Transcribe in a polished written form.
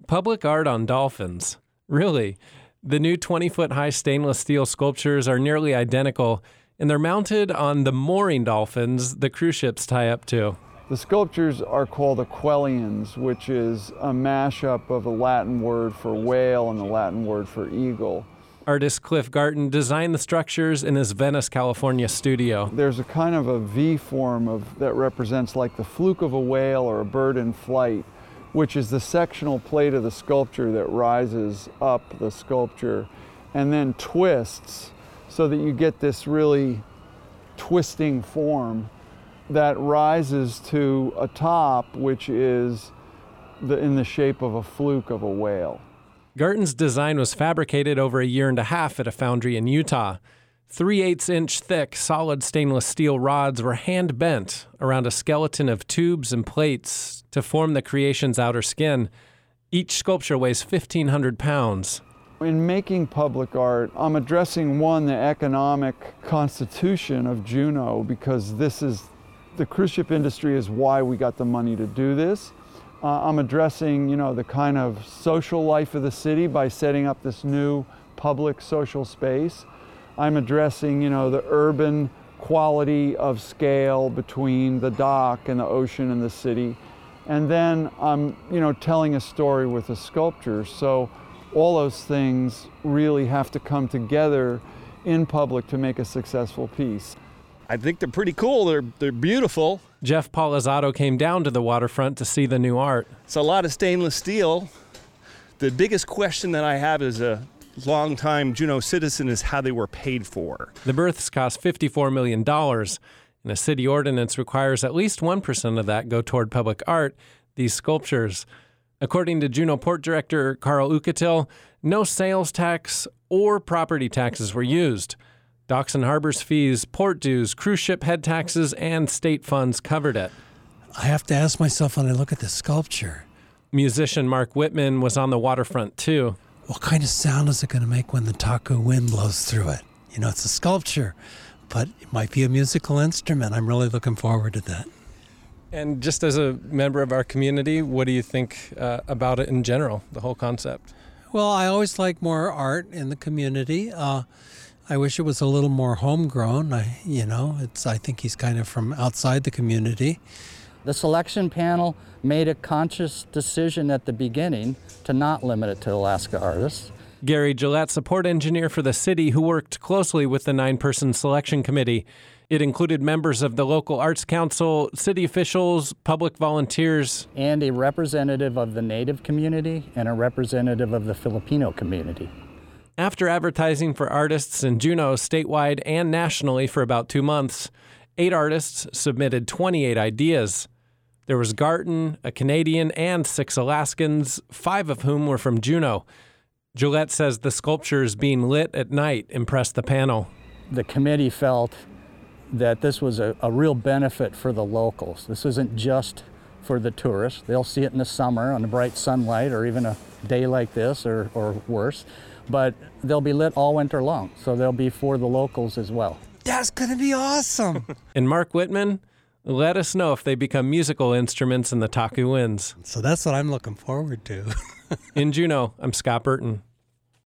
Public art on dolphins. Really? The new 20-foot-high stainless steel sculptures are nearly identical, and they're mounted on the mooring dolphins the cruise ships tie up to. The sculptures are called Aquelians, which is a mashup of a Latin word for whale and the Latin word for eagle. Artist Cliff Garton designed the structures in his Venice, California studio. There's a kind of a V form that represents like the fluke of a whale or a bird in flight, which is the sectional plate of the sculpture that rises up the sculpture and then twists so that you get this really twisting form that rises to a top, which is in the shape of a fluke of a whale. Garton's design was fabricated over a year and a half at a foundry in Utah. 3/8-inch thick, solid stainless steel rods were hand-bent around a skeleton of tubes and plates to form the creation's outer skin. Each sculpture weighs 1,500 pounds. In making public art, I'm addressing, one, the economic constitution of Juneau, because the cruise ship industry is why we got the money to do this. I'm addressing, the kind of social life of the city by setting up this new public social space. I'm addressing, the urban quality of scale between the dock and the ocean and the city. And then I'm, telling a story with a sculpture. So all those things really have to come together in public to make a successful piece. I think they're pretty cool. They're beautiful. Jeff Polizzato came down to the waterfront to see the new art. It's a lot of stainless steel. The biggest question that I have as a longtime Juneau citizen is how they were paid for. The berths cost $54 million, and a city ordinance requires at least 1% of that go toward public art, these sculptures. According to Juneau Port Director Carl Ucatil, no sales tax or property taxes were used. Docks and harbors fees, port dues, cruise ship head taxes, and state funds covered it. I have to ask myself when I look at the sculpture. Musician Mark Whitman was on the waterfront too. What kind of sound is it going to make when the Taku wind blows through it? It's a sculpture, but it might be a musical instrument. I'm really looking forward to that. And just as a member of our community, what do you think about it in general, the whole concept? Well, I always like more art in the community. I wish it was a little more homegrown. I think he's kind of from outside the community. The selection panel made a conscious decision at the beginning to not limit it to Alaska artists. Gary Gillette, support engineer for the city, who worked closely with the 9-person selection committee. It included members of the local arts council, city officials, public volunteers, and a representative of the Native community and a representative of the Filipino community. After advertising for artists in Juneau statewide and nationally for about 2 months, 8 artists submitted 28 ideas. There was Garton, a Canadian, and 6 Alaskans, 5 of whom were from Juneau. Gillette says the sculptures being lit at night impressed the panel. The committee felt that this was a real benefit for the locals. This isn't just for the tourists. They'll see it in the summer on the bright sunlight or even a day like this or worse. But they'll be lit all winter long, so they'll be for the locals as well. That's going to be awesome. And Mark Whitman, let us know if they become musical instruments in the Taku winds. So that's what I'm looking forward to. In Juneau, I'm Scott Burton.